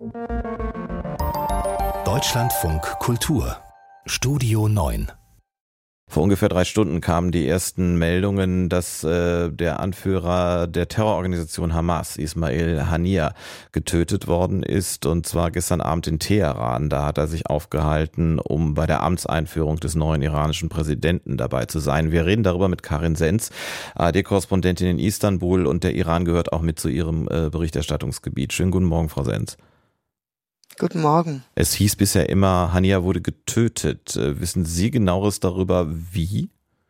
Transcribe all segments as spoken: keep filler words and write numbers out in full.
Deutschlandfunk Kultur Studio neun. Vor ungefähr drei Stunden kamen die ersten Meldungen, dass äh, der Anführer der Terrororganisation Hamas, Ismail Haniyeh, getötet worden ist, und zwar gestern Abend in Teheran. Da hat er sich aufgehalten, um bei der Amtseinführung des neuen iranischen Präsidenten dabei zu sein. Wir reden darüber mit Karin Senz, A R D-Korrespondentin in Istanbul, und der Iran gehört auch mit zu ihrem äh, Berichterstattungsgebiet. Schönen guten Morgen, Frau Senz. Guten Morgen. Es hieß bisher immer, Haniyeh wurde getötet. Wissen Sie Genaueres darüber, wie?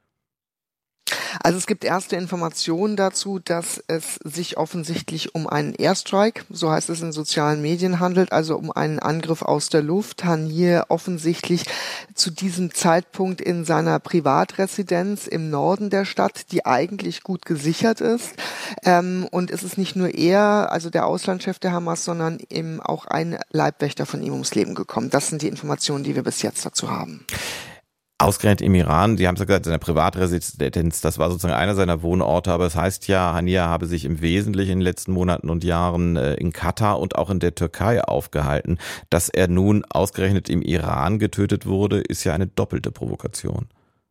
Also es gibt erste Informationen dazu, dass es sich offensichtlich um einen Airstrike, so heißt es in sozialen Medien, handelt, also um einen Angriff aus der Luft. Haniyeh offensichtlich zu diesem Zeitpunkt in seiner Privatresidenz im Norden der Stadt, die eigentlich gut gesichert ist. Ähm, und es ist nicht nur er, also der Auslandschef der Hamas, sondern eben auch ein Leibwächter von ihm ums Leben gekommen. Das sind die Informationen, die wir bis jetzt dazu haben. Ausgerechnet im Iran, Sie haben es ja gesagt, seine Privatresidenz, das war sozusagen einer seiner Wohnorte, aber es heißt ja, Haniyeh habe sich im Wesentlichen in den letzten Monaten und Jahren in Katar und auch in der Türkei aufgehalten. Dass er nun ausgerechnet im Iran getötet wurde, ist ja eine doppelte Provokation.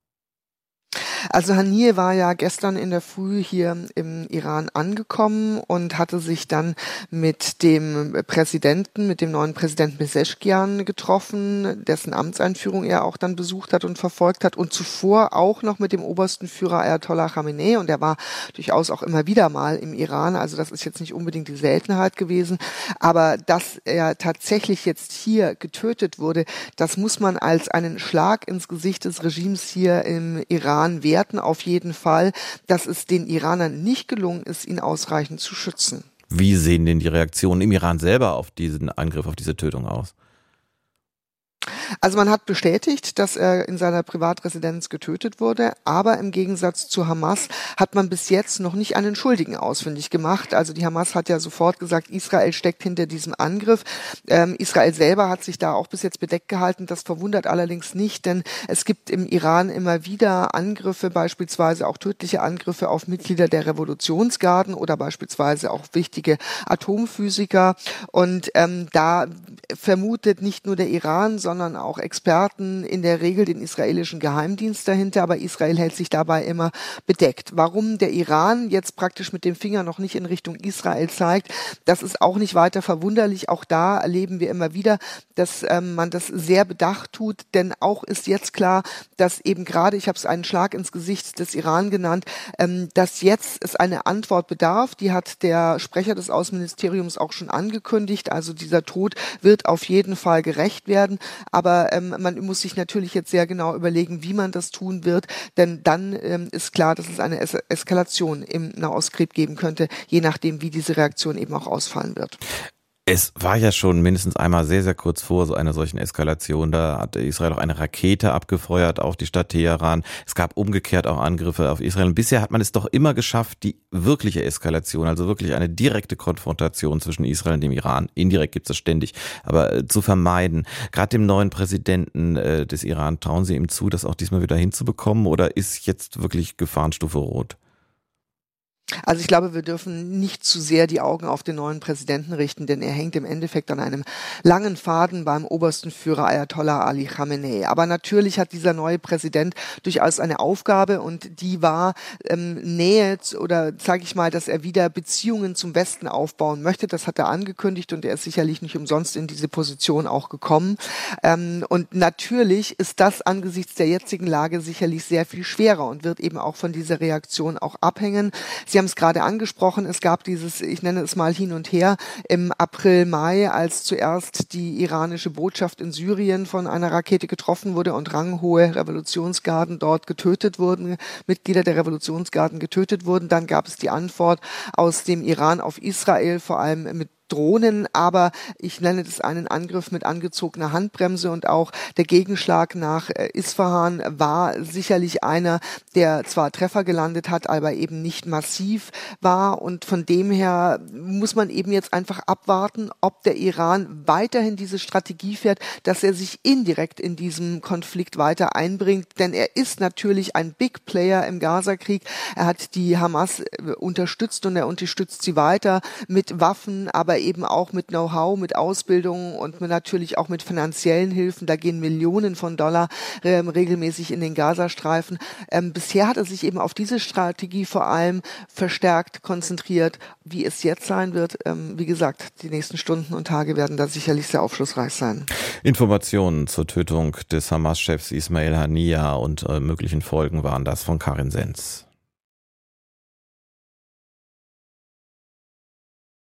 Also Haniyeh war ja gestern in der Früh hier im Iran angekommen und hatte sich dann mit dem Präsidenten, mit dem neuen Präsidenten Pezeshkian getroffen, dessen Amtseinführung er auch dann besucht hat und verfolgt hat, und zuvor auch noch mit dem obersten Führer Ayatollah Khamenei, und er war durchaus auch immer wieder mal im Iran, also das ist jetzt nicht unbedingt die Seltenheit gewesen, aber dass er tatsächlich jetzt hier getötet wurde, das muss man als einen Schlag ins Gesicht des Regimes hier im Iran werten, auf jeden Fall, dass es den Iranern nicht gelungen ist, ihn ausreichend zu schützen. Wie sehen denn die Reaktionen im Iran selber auf diesen Angriff, auf diese Tötung aus? Also man hat bestätigt, dass er in seiner Privatresidenz getötet wurde, aber im Gegensatz zu Hamas hat man bis jetzt noch nicht einen Schuldigen ausfindig gemacht. Also die Hamas hat ja sofort gesagt, Israel steckt hinter diesem Angriff. Ähm, Israel selber hat sich da auch bis jetzt bedeckt gehalten. Das verwundert allerdings nicht, denn es gibt im Iran immer wieder Angriffe, beispielsweise auch tödliche Angriffe auf Mitglieder der Revolutionsgarden oder beispielsweise auch wichtige Atomphysiker. Und ähm, da vermutet nicht nur der Iran, sondern auch Experten in der Regel den israelischen Geheimdienst dahinter, aber Israel hält sich dabei immer bedeckt. Warum der Iran jetzt praktisch mit dem Finger noch nicht in Richtung Israel zeigt, das ist auch nicht weiter verwunderlich. Auch da erleben wir immer wieder, dass ähm, man das sehr bedacht tut, denn auch ist jetzt klar, dass eben gerade, ich habe es einen Schlag ins Gesicht des Iran genannt, ähm, dass jetzt es eine Antwort bedarf. Die hat der Sprecher des Außenministeriums auch schon angekündigt. Also dieser Tod wird auf jeden Fall gerächt werden. Aber ähm, man muss sich natürlich jetzt sehr genau überlegen, wie man das tun wird, denn dann ähm, ist klar, dass es eine es- Eskalation im Nahostkrieg geben könnte, je nachdem, wie diese Reaktion eben auch ausfallen wird. Es war ja schon mindestens einmal sehr, sehr kurz vor so einer solchen Eskalation. Da hat Israel auch eine Rakete abgefeuert auf die Stadt Teheran. Es gab umgekehrt auch Angriffe auf Israel. Und bisher hat man es doch immer geschafft, die wirkliche Eskalation, also wirklich eine direkte Konfrontation zwischen Israel und dem Iran, indirekt gibt es das ständig, aber äh, zu vermeiden. Gerade dem neuen Präsidenten äh, des Iran, trauen Sie ihm zu, das auch diesmal wieder hinzubekommen, oder ist jetzt wirklich Gefahrenstufe rot? Also ich glaube, wir dürfen nicht zu sehr die Augen auf den neuen Präsidenten richten, denn er hängt im Endeffekt an einem langen Faden beim obersten Führer Ayatollah Ali Khamenei. Aber natürlich hat dieser neue Präsident durchaus eine Aufgabe, und die war ähm, Nähe oder sage ich mal, dass er wieder Beziehungen zum Westen aufbauen möchte. Das hat er angekündigt, und er ist sicherlich nicht umsonst in diese Position auch gekommen. Ähm, und natürlich ist das angesichts der jetzigen Lage sicherlich sehr viel schwerer und wird eben auch von dieser Reaktion auch abhängen. Sie haben es gerade angesprochen, es gab dieses, ich nenne es mal hin und her, im April, Mai, als zuerst die iranische Botschaft in Syrien von einer Rakete getroffen wurde und ranghohe Revolutionsgarden dort getötet wurden, Mitglieder der Revolutionsgarden getötet wurden. Dann gab es die Antwort aus dem Iran auf Israel, vor allem mit Drohnen, aber ich nenne das einen Angriff mit angezogener Handbremse, und auch der Gegenschlag nach Isfahan war sicherlich einer, der zwar Treffer gelandet hat, aber eben nicht massiv war, und von dem her muss man eben jetzt einfach abwarten, ob der Iran weiterhin diese Strategie fährt, dass er sich indirekt in diesem Konflikt weiter einbringt, denn er ist natürlich ein Big Player im Gaza-Krieg. Er hat die Hamas unterstützt und er unterstützt sie weiter mit Waffen, aber eben auch mit Know-how, mit Ausbildung und mit, natürlich auch mit finanziellen Hilfen. Da gehen Millionen von Dollar ähm, regelmäßig in den Gazastreifen. Ähm, bisher hat er sich eben auf diese Strategie vor allem verstärkt konzentriert. Wie es jetzt sein wird, ähm, wie gesagt, die nächsten Stunden und Tage werden da sicherlich sehr aufschlussreich sein. Informationen zur Tötung des Hamas-Chefs Ismail Haniyeh und äh, möglichen Folgen waren das von Karin Senz.